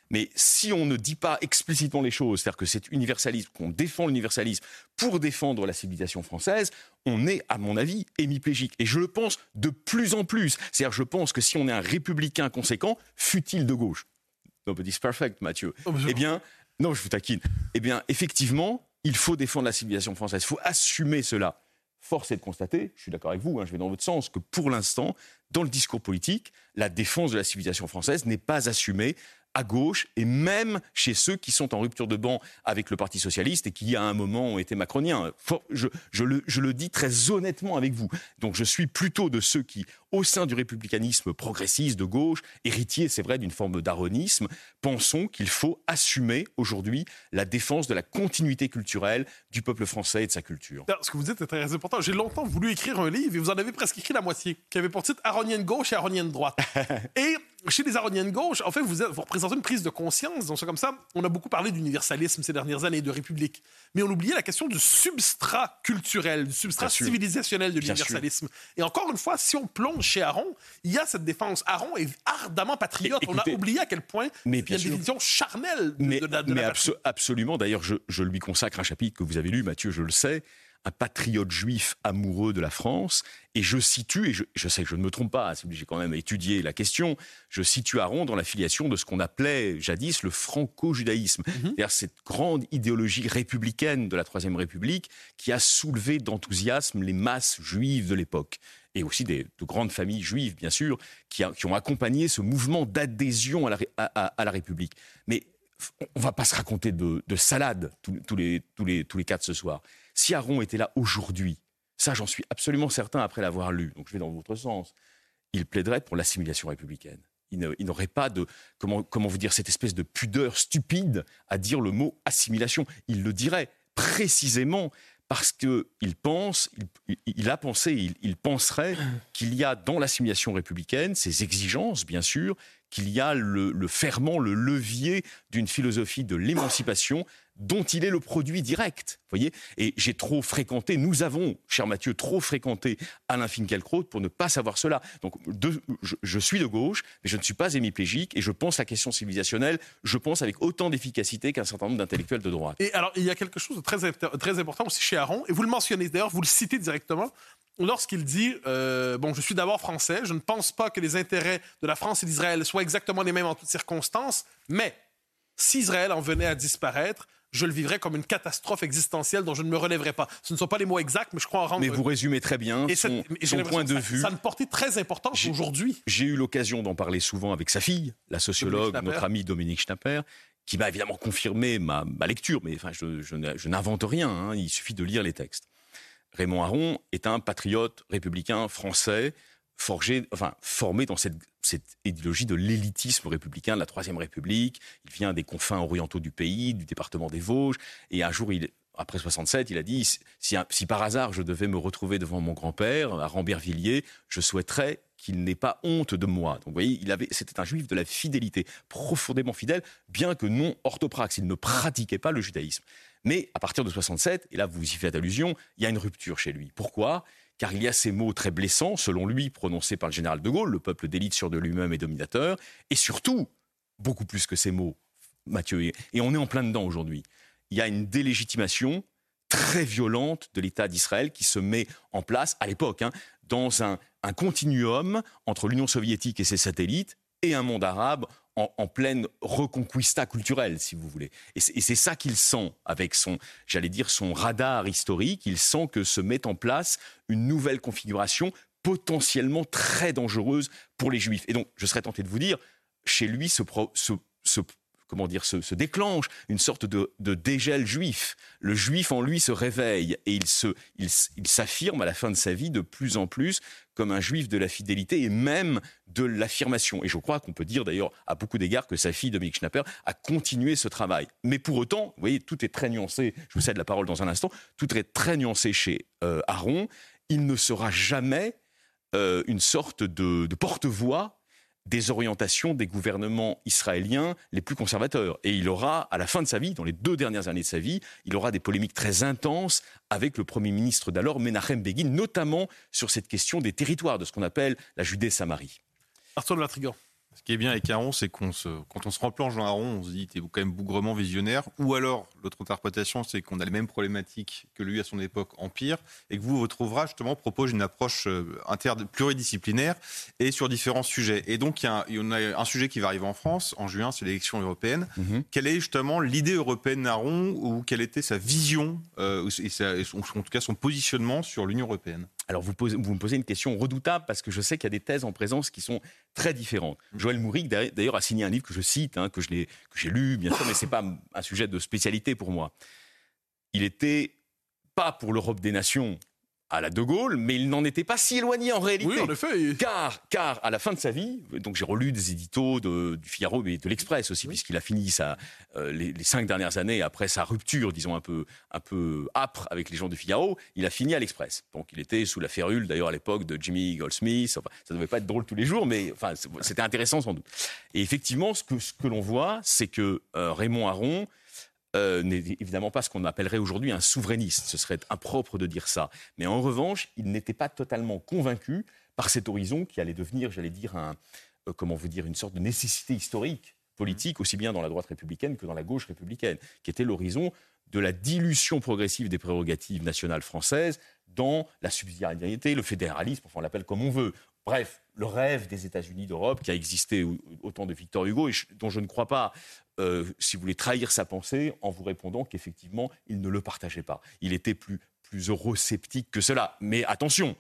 Mais si on ne dit pas explicitement les choses, c'est-à-dire que c'est universalisme, qu'on défend l'universalisme pour défendre la civilisation française, on est, à mon avis, hémiplégique. Et je le pense de plus en plus. C'est-à-dire, je pense que si on est un républicain conséquent, fût-il de gauche, nobody's perfect, Mathieu, eh bien, non, je vous taquine. Eh bien, effectivement, il faut défendre la civilisation française. Il faut assumer cela. Force est de constater, je suis d'accord avec vous, je vais dans votre sens, que pour l'instant, dans le discours politique, la défense de la civilisation française n'est pas assumée à gauche et même chez ceux qui sont en rupture de banc avec le Parti socialiste et qui, à un moment, ont été macroniens. Je le dis très honnêtement avec vous. Donc je suis plutôt de ceux qui, au sein du républicanisme progressiste de gauche, héritier, c'est vrai, d'une forme d'aronisme, pensons qu'il faut assumer aujourd'hui la défense de la continuité culturelle du peuple français et de sa culture. Alors, ce que vous dites est très important. J'ai longtemps voulu écrire un livre et vous en avez presque écrit la moitié, qui avait pour titre Aronienne gauche et Aronienne droite. Et chez les Aroniennes gauche, en fait, vous représentez une prise de conscience. Donc, c'est comme ça, on a beaucoup parlé d'universalisme ces dernières années, de république. Mais on oubliait la question du substrat culturel, du substrat civilisationnel de l'universalisme. Et encore une fois, si on plonge chez Aron, il y a cette défense. Aron est ardemment patriote. On a oublié à quel point il y a une définition charnelle de la patrie. Absolument. D'ailleurs, je lui consacre un chapitre que vous avez lu, Mathieu, je le sais. Un patriote juif amoureux de la France, et je situe, et je sais que je ne me trompe pas, j'ai quand même étudié la question, je situe Aron dans la filiation de ce qu'on appelait jadis le franco-judaïsme, c'est-à-dire cette grande idéologie républicaine de la Troisième République qui a soulevé d'enthousiasme les masses juives de l'époque, et aussi de grandes familles juives, bien sûr, qui ont accompagné ce mouvement d'adhésion à la République. Mais on ne va pas se raconter de salade tous les quatre ce soir. Si Aron était là aujourd'hui, ça j'en suis absolument certain après l'avoir lu, donc je vais dans votre sens, il plaiderait pour l'assimilation républicaine. Il n'aurait pas de, comment vous dire, cette espèce de pudeur stupide à dire le mot assimilation. Il le dirait précisément parce qu'il pense, il penserait qu'il y a dans l'assimilation républicaine ces exigences, bien sûr, qu'il y a le ferment, le levier d'une philosophie de l'émancipation dont il est le produit direct. Voyez ? Et j'ai trop fréquenté, nous avons, cher Mathieu, trop fréquenté Alain Finkielkraut pour ne pas savoir cela. Donc, je suis de gauche, mais je ne suis pas hémiplégique, et je pense la question civilisationnelle, je pense avec autant d'efficacité qu'un certain nombre d'intellectuels de droite. Et alors, il y a quelque chose de très important aussi chez Aron, et vous le mentionnez, d'ailleurs, vous le citez directement, lorsqu'il dit je suis d'abord français, je ne pense pas que les intérêts de la France et d'Israël soient exactement les mêmes en toutes circonstances, mais si Israël en venait à disparaître, je le vivrais comme une catastrophe existentielle dont je ne me relèverais pas. Ce ne sont pas les mots exacts, mais je crois en rendre... Mais vous résumez très bien son point de vue. Ça a une portée très importante aujourd'hui. J'ai eu l'occasion d'en parler souvent avec sa fille, la sociologue, notre amie Dominique Schnapper, qui m'a évidemment confirmé ma lecture, mais enfin, je n'invente rien, il suffit de lire les textes. Raymond Aron est un patriote républicain français, formé dans cette idéologie de l'élitisme républicain de la Troisième République. Il vient des confins orientaux du pays, du département des Vosges, et un jour, après 67, il a dit si par hasard je devais me retrouver devant mon grand-père à Rambervillers, je souhaiterais qu'il n'ait pas honte de moi. Donc vous voyez, c'était un juif de la fidélité, profondément fidèle, bien que non orthopraxe. Il ne pratiquait pas le judaïsme. Mais à partir de 67, et là vous y faites allusion, il y a une rupture chez lui. Pourquoi ? Car il y a ces mots très blessants, selon lui, prononcés par le général de Gaulle, le peuple d'élite sûr de lui-même et dominateur, et surtout, beaucoup plus que ces mots, Mathieu, et on est en plein dedans aujourd'hui, il y a une délégitimation très violente de l'État d'Israël qui se met en place, à l'époque, dans un continuum entre l'Union soviétique et ses satellites et un monde arabe en pleine reconquista culturelle, si vous voulez. Et c'est ça qu'il sent avec son radar historique. Il sent que se met en place une nouvelle configuration potentiellement très dangereuse pour les Juifs. Et donc, je serais tenté de vous dire, chez lui se déclenche une sorte de dégel juif. Le juif en lui se réveille et il s'affirme à la fin de sa vie de plus en plus comme un juif de la fidélité et même de l'affirmation. Et je crois qu'on peut dire d'ailleurs à beaucoup d'égards que sa fille, Dominique Schnapper, a continué ce travail. Mais pour autant, vous voyez, tout est très nuancé. Je vous cède la parole dans un instant. Tout est très nuancé chez Aron. Il ne sera jamais une sorte de porte-voix des orientations des gouvernements israéliens les plus conservateurs. Et il aura, à la fin de sa vie, dans les 2 dernières années de sa vie, il aura des polémiques très intenses avec le Premier ministre d'alors, Menachem Begin, notamment sur cette question des territoires, de ce qu'on appelle la Judée-Samarie. Arthur de Vatrigan. Ce qui est bien avec Aron, c'est quand on se replonge dans Aron, on se dit t'es quand même bougrement visionnaire. Ou alors, l'autre interprétation, c'est qu'on a les mêmes problématiques que lui à son époque, Empire, et que votre ouvrage, justement, propose une approche pluridisciplinaire et sur différents sujets. Et donc, il y a un sujet qui va arriver en France, en juin, c'est l'élection européenne. Quelle est justement l'idée européenne d'Aron, ou quelle était sa vision, en tout cas son positionnement sur l'Union européenne? Alors, vous me posez une question redoutable parce que je sais qu'il y a des thèses en présence qui sont très différentes. Joël Mourrig, d'ailleurs, a signé un livre que je cite, que j'ai lu, bien sûr, mais ce n'est pas un sujet de spécialité pour moi. Il n'était pas pour l'Europe des nations à la De Gaulle, mais il n'en était pas si éloigné en réalité. Oui, en effet. Car à la fin de sa vie, donc j'ai relu des éditos du Figaro, mais de l'Express aussi, puisqu'il a fini les 5 dernières années après sa rupture, disons un peu âpre avec les gens du Figaro, il a fini à l'Express. Donc il était sous la férule, d'ailleurs à l'époque, de Jimmy Goldsmith. Enfin, ça ne devait pas être drôle tous les jours, mais enfin, c'était intéressant sans doute. Et effectivement, ce que l'on voit, c'est que Raymond Aron n'est évidemment pas ce qu'on appellerait aujourd'hui un souverainiste. Ce serait impropre de dire ça. Mais en revanche, il n'était pas totalement convaincu par cet horizon qui allait devenir, j'allais dire, une sorte de nécessité historique, politique, aussi bien dans la droite républicaine que dans la gauche républicaine, qui était l'horizon de la dilution progressive des prérogatives nationales françaises dans la subsidiarité, le fédéralisme, enfin on l'appelle comme on veut. Bref, le rêve des États-Unis d'Europe qui a existé au temps de Victor Hugo et dont je ne crois pas, si vous voulez, trahir sa pensée en vous répondant qu'effectivement, il ne le partageait pas. Il était plus eurosceptique que cela. Mais attention,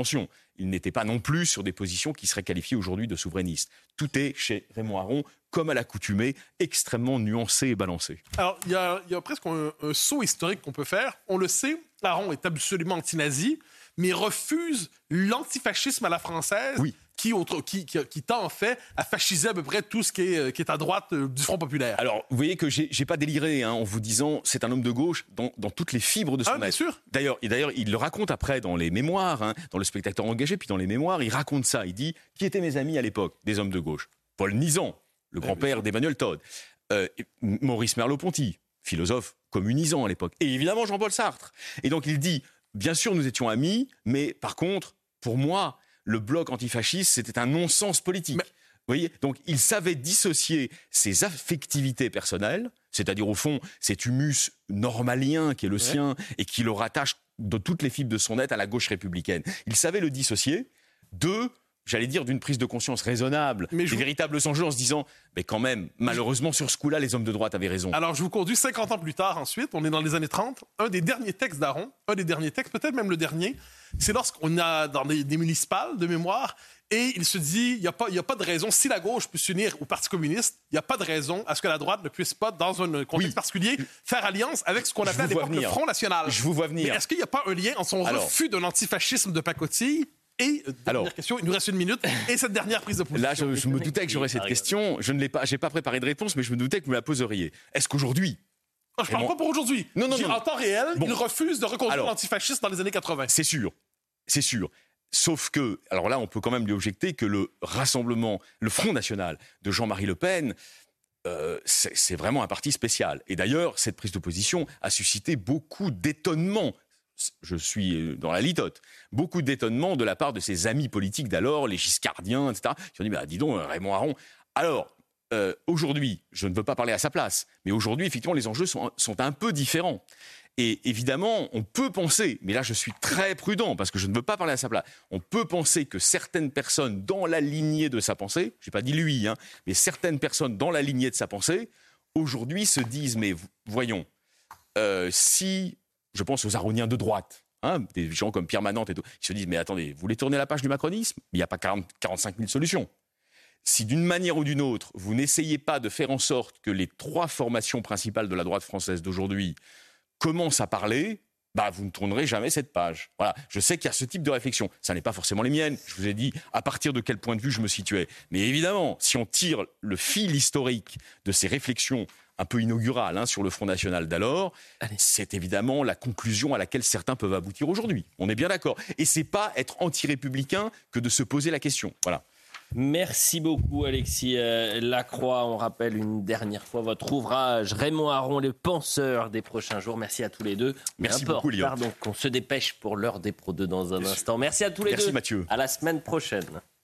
il n'était pas non plus sur des positions qui seraient qualifiées aujourd'hui de souverainistes. Tout est chez Raymond Aron, comme à l'accoutumée, extrêmement nuancé et balancé. Alors, il y a presque un saut historique qu'on peut faire. On le sait, Aron est absolument anti-nazi, mais refuse l'antifascisme à la française, oui, qui tend en fait à fasciser à peu près tout ce qui est à droite du Front populaire. Alors, vous voyez que j'ai pas déliré en vous disant c'est un homme de gauche dans toutes les fibres de son être. Bien sûr. D'ailleurs, il le raconte après dans les mémoires, dans Le Spectateur engagé, puis dans les mémoires, il raconte ça. Il dit qui étaient mes amis à l'époque, des hommes de gauche. Paul Nizan, le grand-père d'Emmanuel Todd, Maurice Merleau-Ponty, philosophe communisant à l'époque, et évidemment Jean-Paul Sartre. Et donc il dit bien sûr nous étions amis, mais par contre, pour moi, le bloc antifasciste, c'était un non-sens politique. Vous voyez ? Donc, il savait dissocier ses affectivités personnelles, c'est-à-dire, au fond, cet humus normalien qui est le sien et qui le rattache de toutes les fibres de son être à la gauche républicaine. Il savait le dissocier d'une prise de conscience raisonnable, des véritables enjeux, en se disant, mais quand même, malheureusement, sur ce coup-là, les hommes de droite avaient raison. Alors, je vous conduis 50 ans plus tard, ensuite, on est dans les années 30, un des derniers textes d'Aron, peut-être même le dernier, c'est lorsqu'on a dans des municipales de mémoire, et il se dit, il n'y a pas de raison, si la gauche peut s'unir au Parti communiste, il n'y a pas de raison à ce que la droite ne puisse pas, dans un contexte particulier, faire alliance avec ce qu'on appelle à l'époque le Front National. Je vous vois venir. Mais est-ce qu'il n'y a pas un lien entre son refus de l'antifascisme de pacotille et, dernière question, il nous reste 1 minute, et cette dernière prise de position? Là, je me doutais que j'aurais cette question. Je ne l'ai pas, j'ai pas préparé de réponse, mais je me doutais que vous la poseriez. Est-ce qu'aujourd'hui... je parle pas pour aujourd'hui. Non. En temps réel, il refuse de reconduire l'antifascisme dans les années 80. C'est sûr. Sauf que, alors là, on peut quand même lui objecter que le rassemblement, le Front National de Jean-Marie Le Pen, c'est vraiment un parti spécial. Et d'ailleurs, cette prise de position a suscité beaucoup d'étonnement. Je suis dans la litote. Beaucoup d'étonnement de la part de ses amis politiques d'alors, les giscardiens, etc., qui ont dit, dis donc, Raymond Aron. Alors, aujourd'hui, je ne veux pas parler à sa place, mais aujourd'hui, effectivement, les enjeux sont un peu différents. Et évidemment, on peut penser, mais là je suis très prudent parce que je ne veux pas parler à sa place, on peut penser que certaines personnes dans la lignée de sa pensée, je n'ai pas dit lui, mais certaines personnes dans la lignée de sa pensée, aujourd'hui se disent, mais voyons, si, je pense aux aroniens de droite, des gens comme Pierre Manante et tout, ils se disent, mais attendez, vous voulez tourner la page du macronisme ? Il n'y a pas 45 000 solutions. Si d'une manière ou d'une autre, vous n'essayez pas de faire en sorte que les 3 formations principales de la droite française d'aujourd'hui commence à parler, vous ne tournerez jamais cette page. Voilà. Je sais qu'il y a ce type de réflexion. Ça n'est pas forcément les miennes. Je vous ai dit à partir de quel point de vue je me situais. Mais évidemment, si on tire le fil historique de ces réflexions un peu inaugurales sur le Front National d'alors, c'est évidemment la conclusion à laquelle certains peuvent aboutir aujourd'hui. On est bien d'accord. Et c'est pas être anti-républicain que de se poser la question. Voilà. Merci beaucoup Alexis Lacroix. On rappelle une dernière fois votre ouvrage Raymond Aron, le penseur des prochains jours. Merci à tous les deux. Merci beaucoup Lyon. Pardon, qu'on se dépêche pour l'heure des Pro 2 dans un instant. Merci à tous les deux. Merci Mathieu. À la semaine prochaine.